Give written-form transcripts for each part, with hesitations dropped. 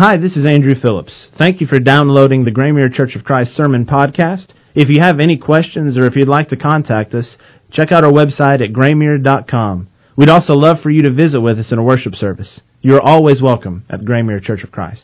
Hi, this is Andrew Phillips. Thank you for downloading the Graymere Church of Christ Sermon Podcast. If you have any questions or if you'd like to contact us, check out our website at graymere.com. We'd also love for you to visit with us in a worship service. You are always welcome at the Graymere Church of Christ.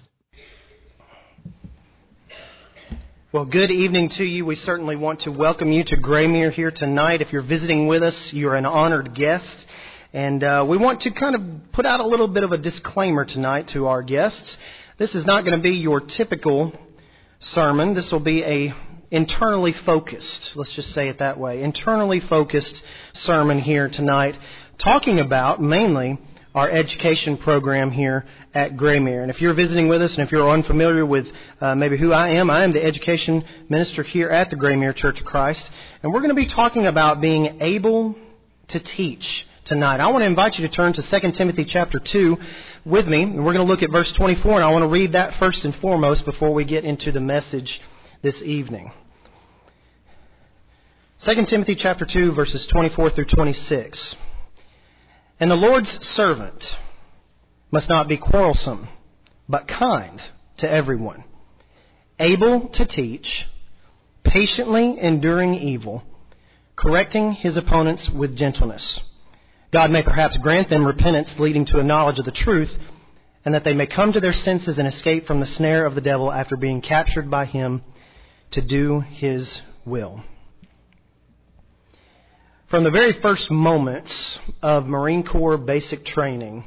Well, good evening to you. We certainly want to welcome you to Graymere here tonight. If you're visiting with us, you're an honored guest. And we want to kind of put out a little bit of a disclaimer tonight to our guests. This is not going to be your typical sermon. This will be a internally focused, let's just say it that way, internally focused sermon here tonight, talking about mainly our education program here at Graymere. And if you're visiting with us and if you're unfamiliar with maybe who I am the education minister here at the Graymere Church of Christ. And we're going to be talking about being able to teach tonight. I want to invite you to turn to 2 Timothy chapter 2 with me. And we're going to look at verse 24, and I want to read that first and foremost before we get into the message this evening. 2 Timothy chapter 2, verses 24 through 26. And the Lord's servant must not be quarrelsome, but kind to everyone, able to teach, patiently enduring evil, correcting his opponents with gentleness. God may perhaps grant them repentance leading to a knowledge of the truth, and that they may come to their senses and escape from the snare of the devil after being captured by him to do his will. From the very first moments of Marine Corps basic training,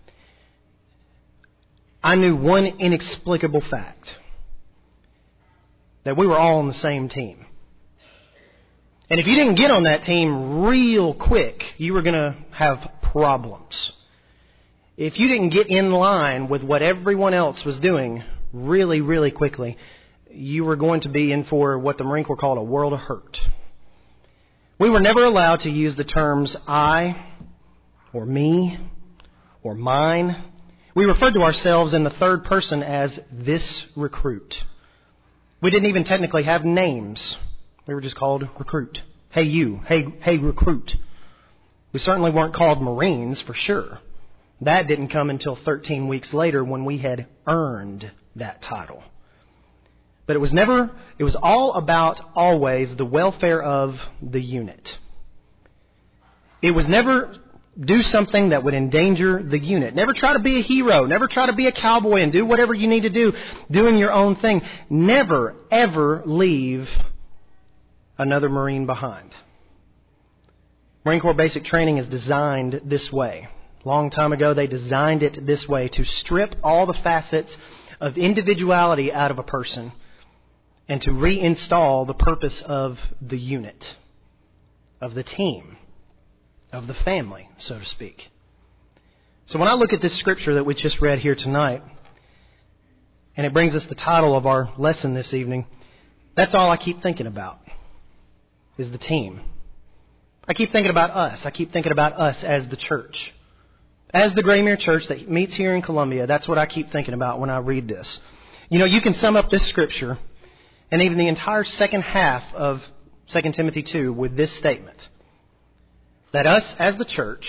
I knew one inexplicable fact, that we were all on the same team. And if you didn't get on that team real quick, you were going to have problems. If you didn't get in line with what everyone else was doing really, really quickly, you were going to be in for what the Marine Corps called a world of hurt. We were never allowed to use the terms I, or me, or mine. We referred to ourselves in the third person as this recruit. We didn't even technically have names. We were just called recruit. Hey you. Hey recruit. We certainly weren't called Marines for sure. That didn't come until 13 weeks later when we had earned that title. But it was all about always the welfare of the unit. It was never do something that would endanger the unit. Never try to be a hero. Never try to be a cowboy and do whatever you need to do, doing your own thing. Never, ever leave another Marine behind. Marine Corps basic training is designed this way. A long time ago, they designed it this way to strip all the facets of individuality out of a person and to reinstall the purpose of the unit, of the team, of the family, so to speak. So when I look at this scripture that we just read here tonight, and it brings us the title of our lesson this evening, that's all I keep thinking about, is the team. I keep thinking about us. I keep thinking about us as the church. As the Graymere Church that meets here in Columbia, that's what I keep thinking about when I read this. You know, you can sum up this scripture and even the entire second half of 2 Timothy 2 with this statement. That us as the church,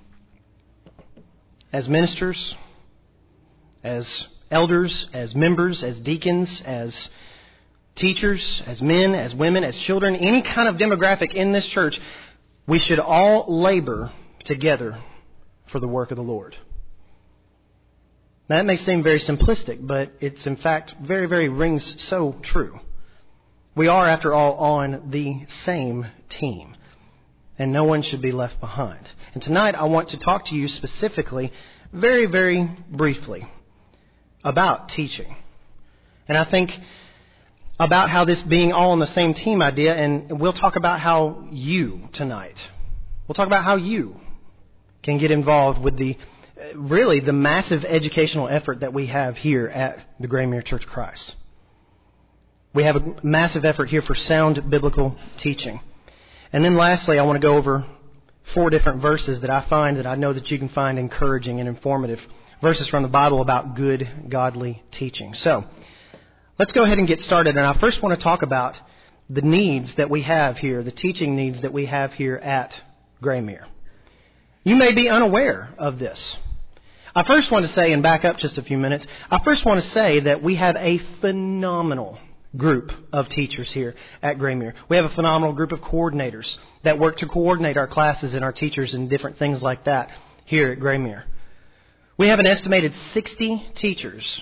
as ministers, as elders, as members, as deacons, as teachers, as men, as women, as children, any kind of demographic in this church, we should all labor together for the work of the Lord. Now, that may seem very simplistic, but it's in fact very, very rings so true. We are, after all, on the same team, and no one should be left behind. And tonight I want to talk to you specifically, very, very briefly, about teaching. And I think about how this being all on the same team idea, and we'll talk about how you tonight, we'll talk about how you can get involved with the massive educational effort that we have here at the Graymere Church of Christ. We have a massive effort here for sound biblical teaching. And then lastly, I want to go over 4 different verses that I know that you can find encouraging and informative. Verses from the Bible about good, godly teaching. So, let's go ahead and get started. And I first want to talk about the needs that we have here, the teaching needs that we have here at Graymere. You may be unaware of this. I first want to say, and back up just a few minutes, I first want to say that we have a phenomenal group of teachers here at Graymere. We have a phenomenal group of coordinators that work to coordinate our classes and our teachers and different things like that here at Graymere. We have an estimated 60 teachers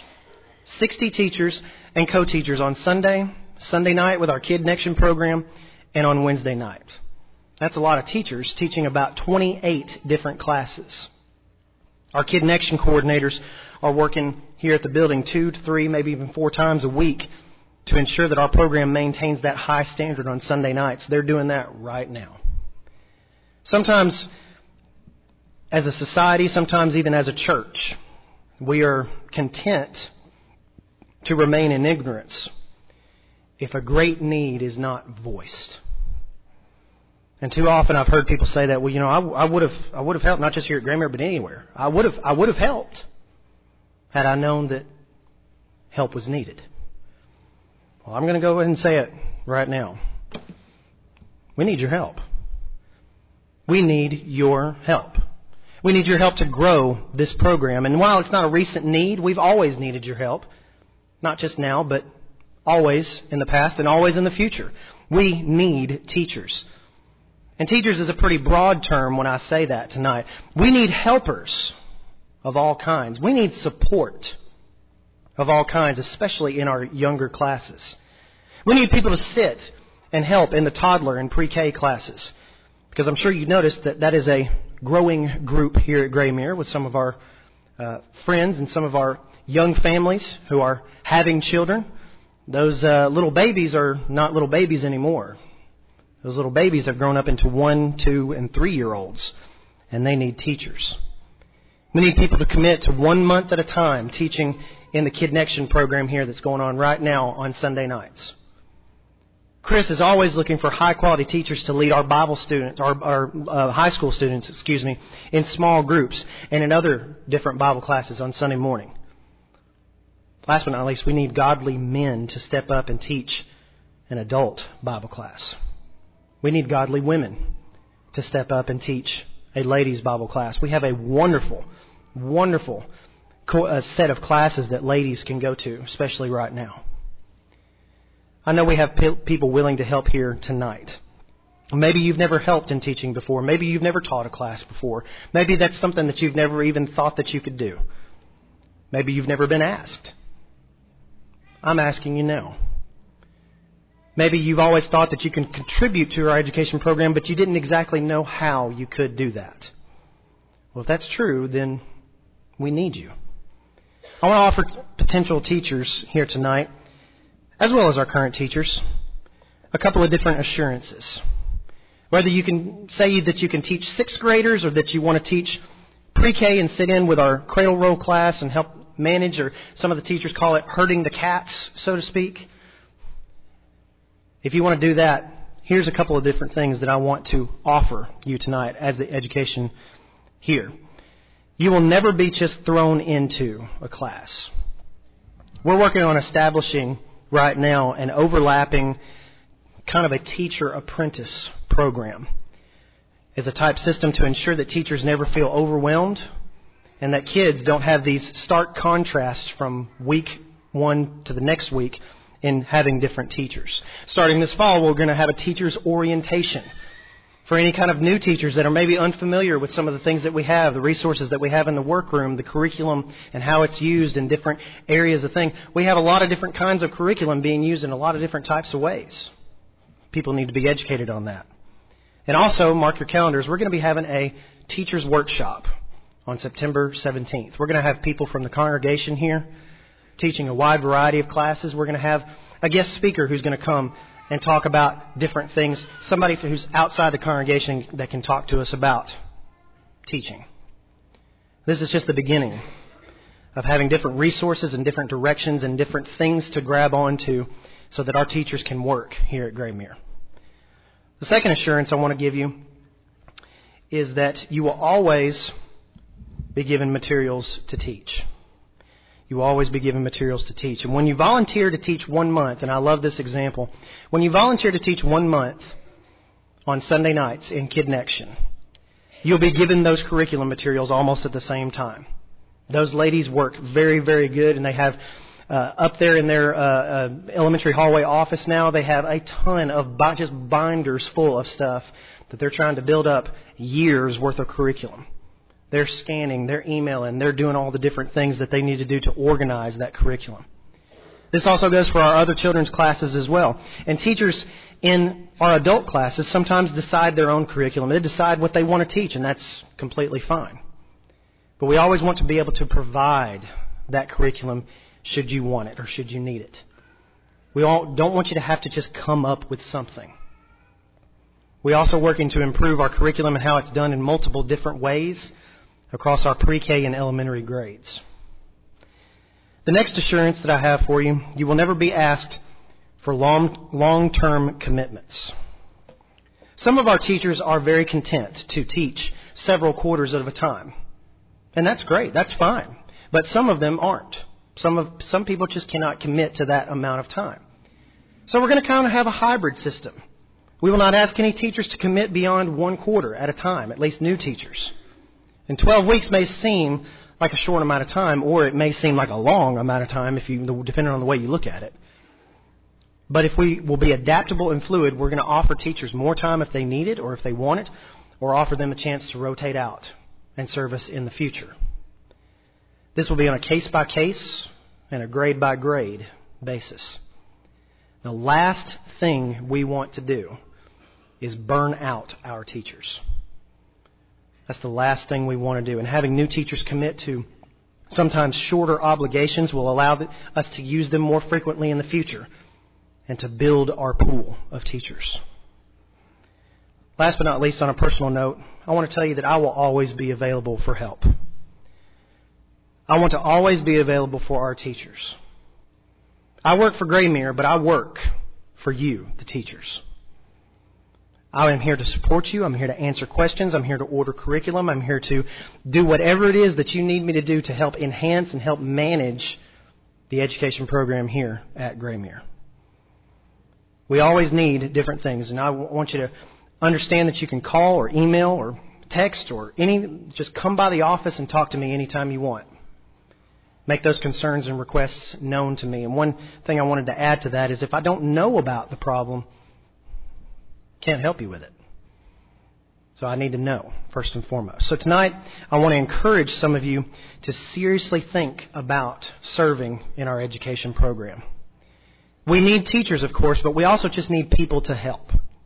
and co-teachers on Sunday night with our Kid Connection program, and on Wednesday night. That's a lot of teachers teaching about 28 different classes. Our Kid Connection coordinators are working here at the building 2 to 3, maybe even 4 times a week to ensure that our program maintains that high standard on Sunday nights. They're doing that right now. Sometimes as a society, sometimes even as a church, we are content to remain in ignorance if a great need is not voiced. And too often I've heard people say that, well, I would have helped, not just here at Graymere, but anywhere. I would have helped had I known that help was needed. Well, I'm going to go ahead and say it right now. We need your help. We need your help. We need your help to grow this program. And while it's not a recent need, we've always needed your help. Not just now, but always in the past and always in the future. We need teachers. And teachers is a pretty broad term when I say that tonight. We need helpers of all kinds. We need support of all kinds, especially in our younger classes. We need people to sit and help in the toddler and pre-K classes. Because I'm sure you noticed that is a growing group here at Graymere with some of our friends and some of our young families who are having children. Those little babies are not little babies anymore. Those little babies have grown up into 1, 2, and 3-year-olds, and they need teachers. We need people to commit to 1 month at a time teaching in the Kid Connection program here that's going on right now on Sunday nights. Chris is always looking for high-quality teachers to lead our Bible students, our high school students, in small groups and in other different Bible classes on Sunday morning. Last but not least, we need godly men to step up and teach an adult Bible class. We need godly women to step up and teach a ladies' Bible class. We have a wonderful, wonderful set of classes that ladies can go to, especially right now. I know we have people willing to help here tonight. Maybe you've never helped in teaching before. Maybe you've never taught a class before. Maybe that's something that you've never even thought that you could do. Maybe you've never been asked. I'm asking you now. Maybe you've always thought that you can contribute to our education program, but you didn't exactly know how you could do that. Well, if that's true, then we need you. I want to offer potential teachers here tonight, as well as our current teachers, a couple of different assurances. Whether you can say that you can teach 6th graders or that you want to teach pre-K and sit in with our cradle roll class and help manage, or some of the teachers call it herding the cats, so to speak. If you want to do that, here's a couple of different things that I want to offer you tonight as the education here. You will never be just thrown into a class. We're working on establishing right now an overlapping kind of a teacher-apprentice program. It's a type system to ensure that teachers never feel overwhelmed and that kids don't have these stark contrasts from week 1 to the next week in having different teachers. Starting this fall, we're going to have a teacher's orientation for any kind of new teachers that are maybe unfamiliar with some of the things that we have, the resources that we have in the workroom, the curriculum, and how it's used in different areas of things. We have a lot of different kinds of curriculum being used in a lot of different types of ways. People need to be educated on that. And also, mark your calendars, we're going to be having a teacher's workshop on September 17th. We're going to have people from the congregation here teaching a wide variety of classes. We're going to have a guest speaker who's going to come and talk about different things. Somebody who's outside the congregation that can talk to us about teaching. This is just the beginning of having different resources and different directions and different things to grab onto so that our teachers can work here at Graymere. The second assurance I want to give you is that you will always be given materials to teach. You will always be given materials to teach. And when you volunteer to teach 1 month, and I love this example, when you volunteer to teach 1 month on Sunday nights in Kid Connection, you'll be given those curriculum materials almost at the same time. Those ladies work very, very good, and they have up there in their elementary hallway office now, they have a ton of just binders full of stuff that they're trying to build up years worth of curriculum. They're scanning, they're emailing, they're doing all the different things that they need to do to organize that curriculum. This also goes for our other children's classes as well. And teachers in our adult classes sometimes decide their own curriculum. They decide what they want to teach, and that's completely fine. But we always want to be able to provide that curriculum should you want it or should you need it. We don't want you to have to just come up with something. We're also working to improve our curriculum and how it's done in multiple different ways across our pre-K and elementary grades. The next assurance that I have for you, you will never be asked for long-term commitments. Some of our teachers are very content to teach several quarters at a time. And that's great. That's fine. But some of them aren't. Some people just cannot commit to that amount of time. So we're going to kind of have a hybrid system. We will not ask any teachers to commit beyond one quarter at a time, at least new teachers. And 12 weeks may seem like a short amount of time, or it may seem like a long amount of time, depending on the way you look at it. But if we will be adaptable and fluid, we're going to offer teachers more time if they need it or if they want it, or offer them a chance to rotate out and serve us in the future. This will be on a case-by-case and a grade-by-grade basis. The last thing we want to do is burn out our teachers. That's the last thing we want to do. And having new teachers commit to sometimes shorter obligations will allow us to use them more frequently in the future and to build our pool of teachers. Last but not least, on a personal note, I want to tell you that I will always be available for help. I want to always be available for our teachers. I work for Graymere, but I work for you, the teachers. I am here to support you. I'm here to answer questions. I'm here to order curriculum. I'm here to do whatever it is that you need me to do to help enhance and help manage the education program here at Graymere. We always need different things, and I want you to understand that you can call or email or text or just come by the office and talk to me anytime you want. Make those concerns and requests known to me. And one thing I wanted to add to that is if I don't know about the problem, can't help you with it. So I need to know, first and foremost. So tonight, I want to encourage some of you to seriously think about serving in our education program. We need teachers, of course, but we also just need people to help.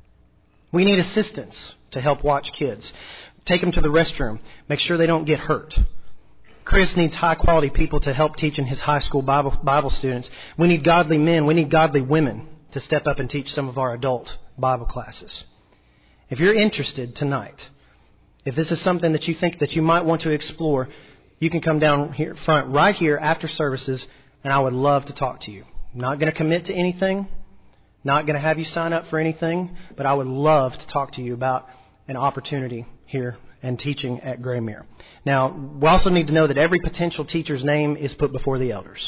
We need assistants to help watch kids. Take them to the restroom. Make sure they don't get hurt. Chris needs high-quality people to help teach in his high school Bible students. We need godly men. We need godly women to step up and teach some of our adult Bible classes. If you're interested tonight, if this is something that you think that you might want to explore, you can come down here front right here after services, and I would love to talk to you. I'm not going to commit to anything, not going to have you sign up for anything, but I would love to talk to you about an opportunity here and teaching at Graymere. Now, we also need to know that every potential teacher's name is put before the elders.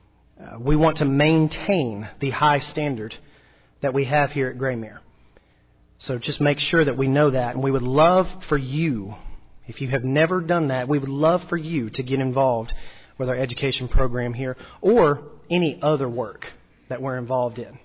We want to maintain the high standard that we have here at Graymere. So just make sure that we know that. And we would love for you, if you have never done that, we would love for you to get involved with our education program here or any other work that we're involved in.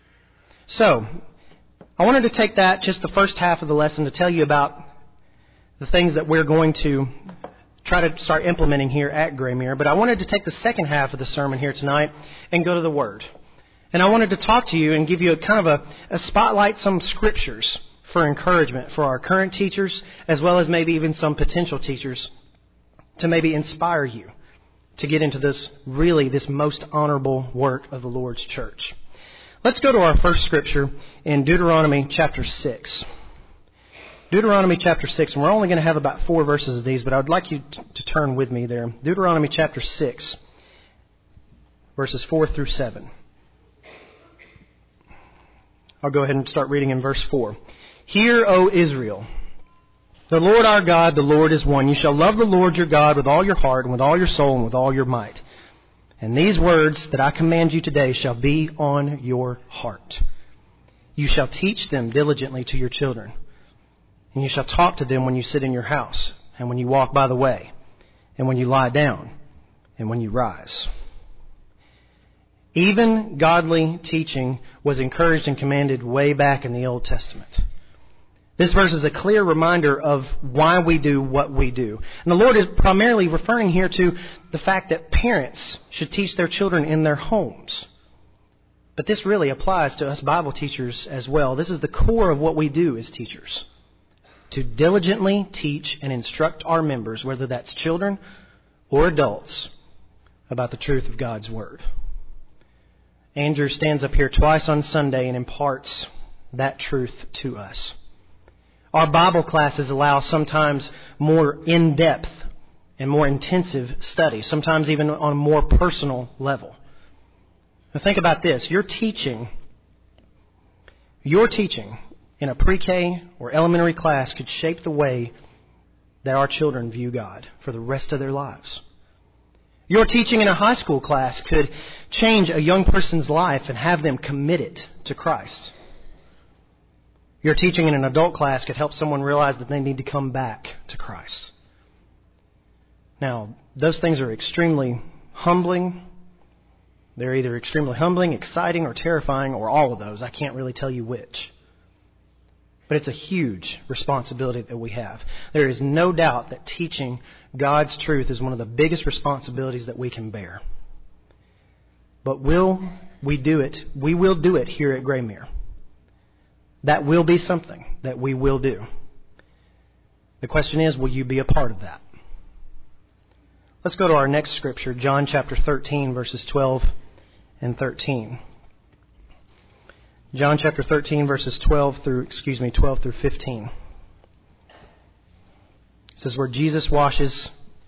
So, I wanted to take that, just the first half of the lesson, to tell you about the things that we're going to try to start implementing here at Graymere. But I wanted to take the second half of the sermon here tonight and go to the Word. And I wanted to talk to you and give you a spotlight, some scriptures for encouragement for our current teachers, as well as maybe even some potential teachers, to maybe inspire you to get into this most honorable work of the Lord's church. Let's go to our first scripture in Deuteronomy chapter 6. Deuteronomy chapter 6, and we're only going to have about 4 verses of these, but I would like you to turn with me there. Deuteronomy chapter 6, verses 4 through 7. I'll go ahead and start reading in verse 4. Hear, O Israel, the Lord our God, the Lord is one. You shall love the Lord your God with all your heart and with all your soul and with all your might. And these words that I command you today shall be on your heart. You shall teach them diligently to your children. And you shall talk to them when you sit in your house and when you walk by the way, and when you lie down, and when you rise. Even godly teaching was encouraged and commanded way back in the Old Testament. This verse is a clear reminder of why we do what we do. And the Lord is primarily referring here to the fact that parents should teach their children in their homes. But this really applies to us Bible teachers as well. This is the core of what we do as teachers. To diligently teach and instruct our members, whether that's children or adults, about the truth of God's Word. Andrew stands up here twice on Sunday and imparts that truth to us. Our Bible classes allow sometimes more in-depth and more intensive study, sometimes even on a more personal level. Now think about this. Your teaching in a pre-K or elementary class could shape the way that our children view God for the rest of their lives. Your teaching in a high school class could change a young person's life and have them committed to Christ. Your teaching in an adult class could help someone realize that they need to come back to Christ. Now, those things are extremely humbling. They're either extremely humbling, exciting, or terrifying, or all of those. I can't really tell you which. But it's a huge responsibility that we have. There is no doubt that teaching God's truth is one of the biggest responsibilities that we can bear. But will we do it? We will do it here at Graymere. That will be something that we will do. The question is, will you be a part of that? Let's go to our next scripture, John chapter 13, verses 12 and 13. John chapter 13, verses 12 through 15. This is where Jesus washes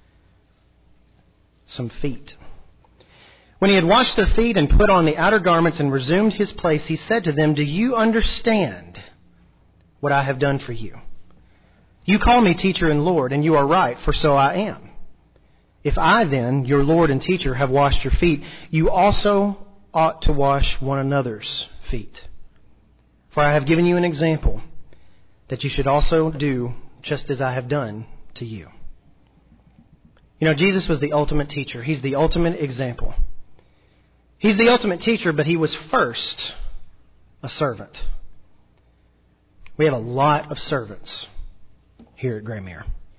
some feet. When he had washed their feet and put on the outer garments and resumed his place, he said to them, "Do you understand what I have done for you? You call me teacher and Lord, and you are right, for so I am. If I then, your Lord and teacher, have washed your feet, you also ought to wash one another's feet. For I have given you an example, that you should also do just as I have done to you." You know, Jesus was the ultimate teacher. He's the ultimate example. He's the ultimate teacher, but he was first a servant. We have a lot of servants here at Graymere.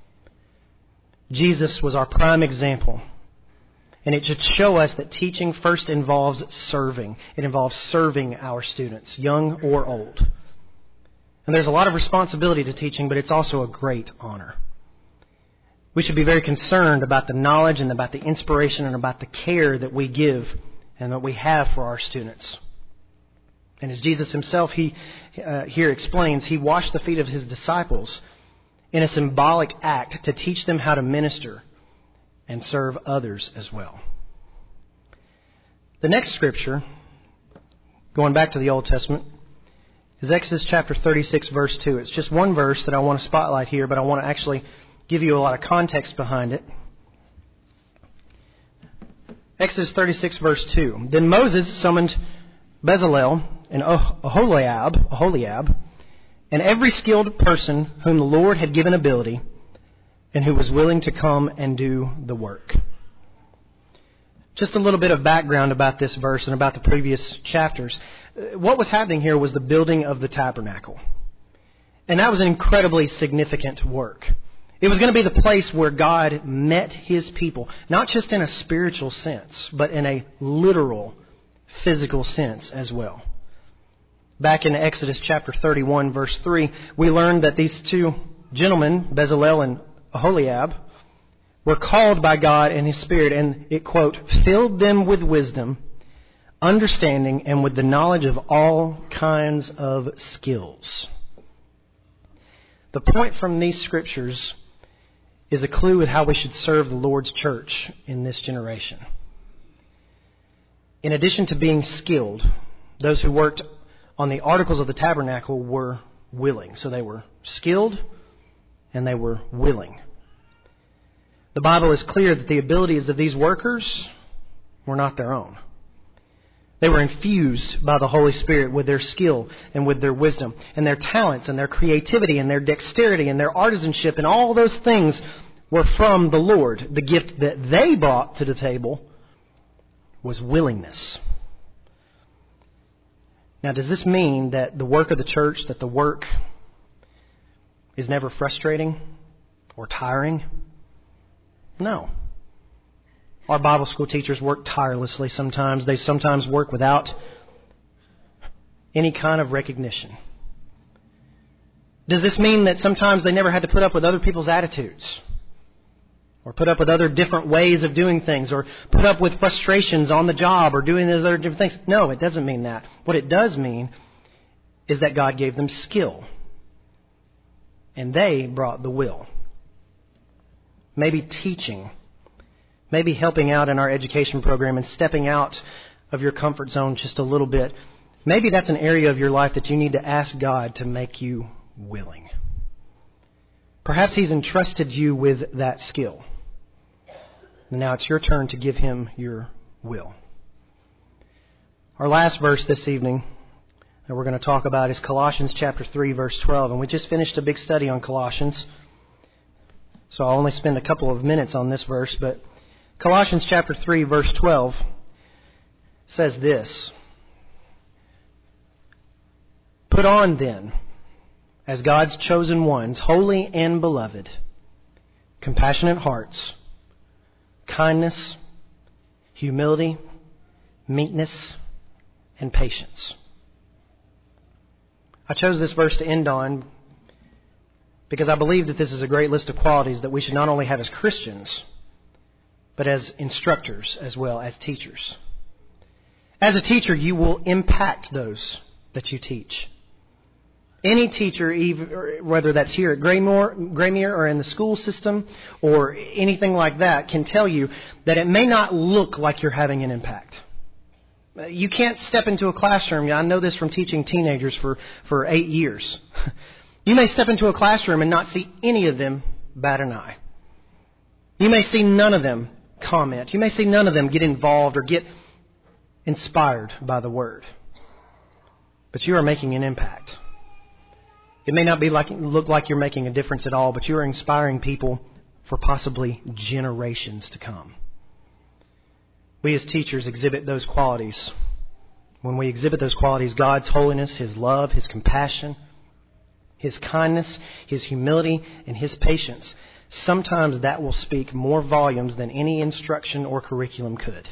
Jesus was our prime example. And it should show us that teaching first involves serving. It involves serving our students, young or old. And there's a lot of responsibility to teaching, but it's also a great honor. We should be very concerned about the knowledge and about the inspiration and about the care that we give and that we have for our students. And as Jesus himself here explains, he washed the feet of his disciples in a symbolic act to teach them how to minister and serve others as well. The next scripture, going back to the Old Testament, is Exodus chapter 36, verse 2. It's just one verse that I want to spotlight here, but I want to actually give you a lot of context behind it. Exodus 36, verse 2. Then Moses summoned Bezalel and Aholiab, and every skilled person whom the Lord had given ability, and who was willing to come and do the work. Just a little bit of background about this verse and about the previous chapters. What was happening here was the building of the tabernacle. And that was an incredibly significant work. It was going to be the place where God met his people, not just in a spiritual sense, but in a literal, physical sense as well. Back in Exodus chapter 31, verse 3, we learned that these two gentlemen, Bezalel and Aholiab, were called by God and his Spirit, and it, quote, filled them with wisdom, understanding, and with the knowledge of all kinds of skills. The point from these scriptures is a clue at how we should serve the Lord's church in this generation. In addition to being skilled, those who worked on the articles of the tabernacle were willing. So they were skilled and they were willing. The Bible is clear that the abilities of these workers were not their own. They were infused by the Holy Spirit with their skill and with their wisdom and their talents and their creativity and their dexterity and their artisanship, and all those things were from the Lord. The gift that they brought to the table was willingness. Now, does this mean that the work of the church, that the work is never frustrating or tiring? No. Our Bible school teachers work tirelessly sometimes. They sometimes work without any kind of recognition. Does this mean that sometimes they never had to put up with other people's attitudes? Or put up with other different ways of doing things? Or put up with frustrations on the job or doing those other different things? No, it doesn't mean that. What it does mean is that God gave them skill. And they brought the will. Maybe teaching. Maybe helping out in our education program and stepping out of your comfort zone just a little bit. Maybe that's an area of your life that you need to ask God to make you willing. Perhaps He's entrusted you with that skill. And now it's your turn to give Him your will. Our last verse this evening that we're going to talk about is Colossians chapter 3, verse 12. And we just finished a big study on Colossians. So I'll only spend a couple of minutes on this verse. But Colossians chapter 3, verse 12 says this. Put on then, as God's chosen ones, holy and beloved, compassionate hearts, kindness, humility, meekness, and patience. I chose this verse to end on because I believe that this is a great list of qualities that we should not only have as Christians, but as instructors as well as teachers. As a teacher, you will impact those that you teach. Any teacher, whether that's here at Graymere or in the school system or anything like that, can tell you that it may not look like you're having an impact. You can't step into a classroom. I know this from teaching teenagers for 8 years. You may step into a classroom and not see any of them bat an eye. You may see none of them comment. You may see none of them get involved or get inspired by the Word. But you are making an impact. It may not look like you're making a difference at all, but you're inspiring people for possibly generations to come. We as teachers exhibit those qualities. When we exhibit those qualities, God's holiness, His love, His compassion, His kindness, His humility, and His patience, sometimes that will speak more volumes than any instruction or curriculum could.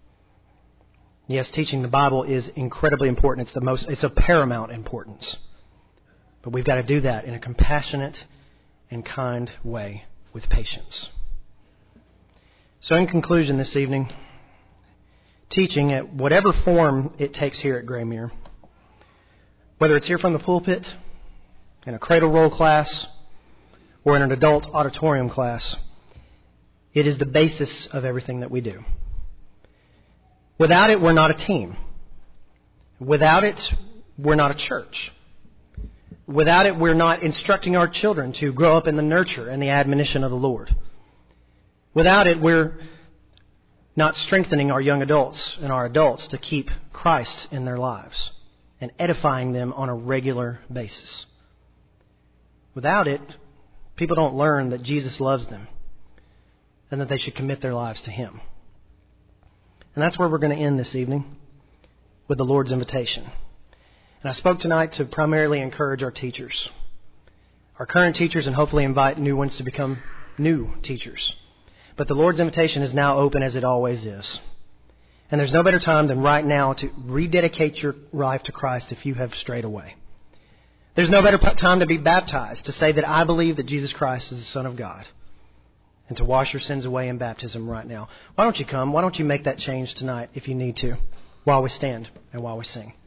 Yes, teaching the Bible is incredibly important. It's of paramount importance. But we've got to do that in a compassionate and kind way with patience. So in conclusion this evening, teaching at whatever form it takes here at Graymere, whether it's here from the pulpit, in a cradle roll class, or in an adult auditorium class, it is the basis of everything that we do. Without it, we're not a team. Without it, we're not a church. Without it, we're not instructing our children to grow up in the nurture and the admonition of the Lord. Without it, we're not strengthening our young adults and our adults to keep Christ in their lives and edifying them on a regular basis. Without it, people don't learn that Jesus loves them and that they should commit their lives to Him. And that's where we're going to end this evening, with the Lord's invitation. And I spoke tonight to primarily encourage our teachers, our current teachers, and hopefully invite new ones to become new teachers. But the Lord's invitation is now open, as it always is. And there's no better time than right now to rededicate your life to Christ if you have strayed away. There's no better time to be baptized, to say that I believe that Jesus Christ is the Son of God, and to wash your sins away in baptism right now. Why don't you come? Why don't you make that change tonight if you need to, while we stand and while we sing?